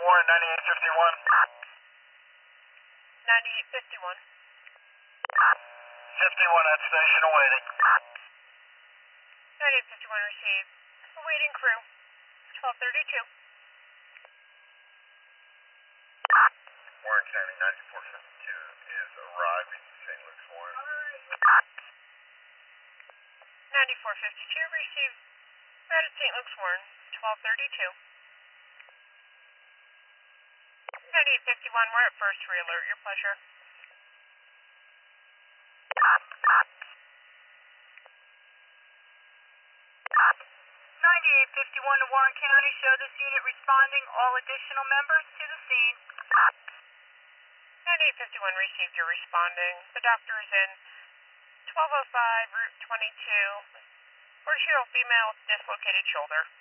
Warren, 9851. 9851. 51 at station awaiting. 9851 received. Awaiting crew. 1232. Warren County, 9452 is arriving St. Luke's Warren. 9452 received. Right at St. Luke's Warren. 1232. 9851, we're at first re-alert. Your pleasure. 9851 to Warren County. Show this unit responding. All additional members to the scene. 9851 received. You're responding. The doctor is in 1205 Route 22. 40 female with dislocated shoulder.